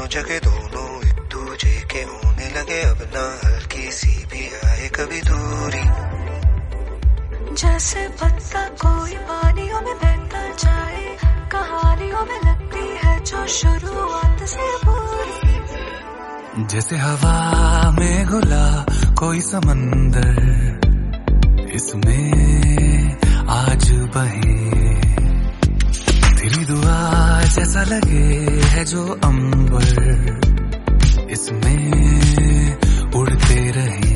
दोनों जगह दोनों एक दूजे के होने लगे, अब ना हल्की सी भी आए कभी दूरी। जैसे पत्ता कोई पानियों में बहता जाए, कहानियों में लगती है जो शुरुआत से पूरी। जैसे हवा में घुला कोई समंदर, इसमें आज बहे तेरी दुआ जैसा लगे है जो अंबर, इसमें उड़ते रहे।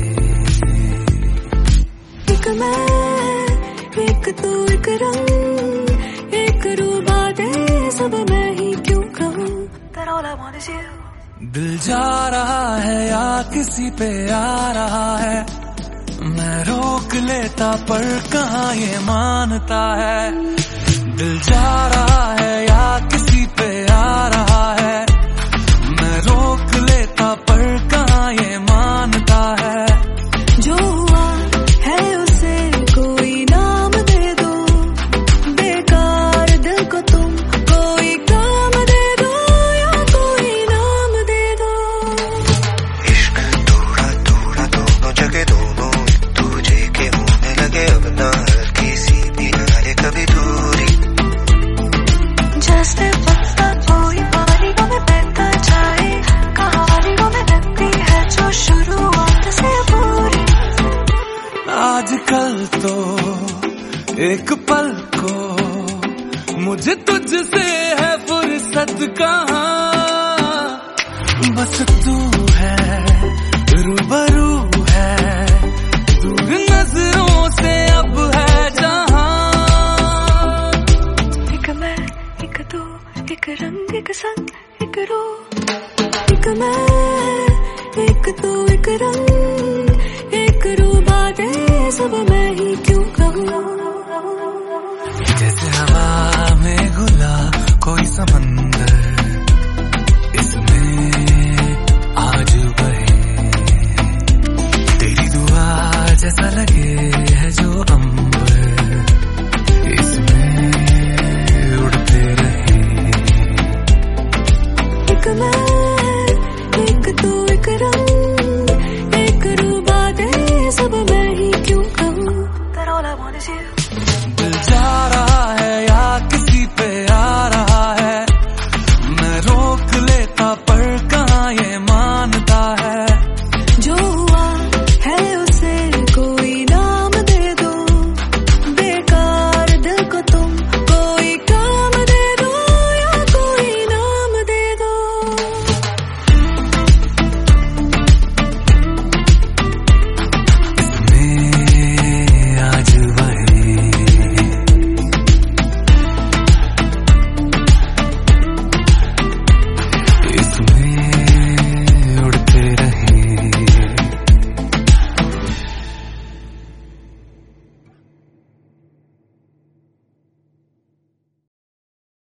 एक मैं एक तू एक रंग एक रूबा दे, सब मैं ही क्यों कहूँ, that all I want is you। दिल जा रहा है या किसी पे आ रहा है, मैं रोक लेता पर कहाँ ये मानता है। दिल जा रहा है या किसी पे आ रहा है, मैं रोक लेता पर कहाँ ये मानता है। जो हुआ है उसे कोई नाम दे दो, बेकार दिल को तुम कोई काम दे दो या कोई नाम दे दो। इश्क थोड़ा थोड़ा दोनों जगह दोनों एक दूजे के होने लगे, अब ना हल्की सी भी आए कभी दूरी। जैसे पत्ता कोई पानियों में बहता जाए, कहानियों में लगती है जो शुरुआत से पूरी। आजकल तो एक पल को मुझे तुझसे है फुर्सत कहाँ, बस तू है रूबरू है, दूर नजरों से अब है जहाँ। एक मैं एक तू एक रंग एक संग एक रूप, एक मैं एक तू एक रंग एक रूबा दे, सब मैं ही क्यों कहूँ। जैसे हवा में घुला कोई समंदर,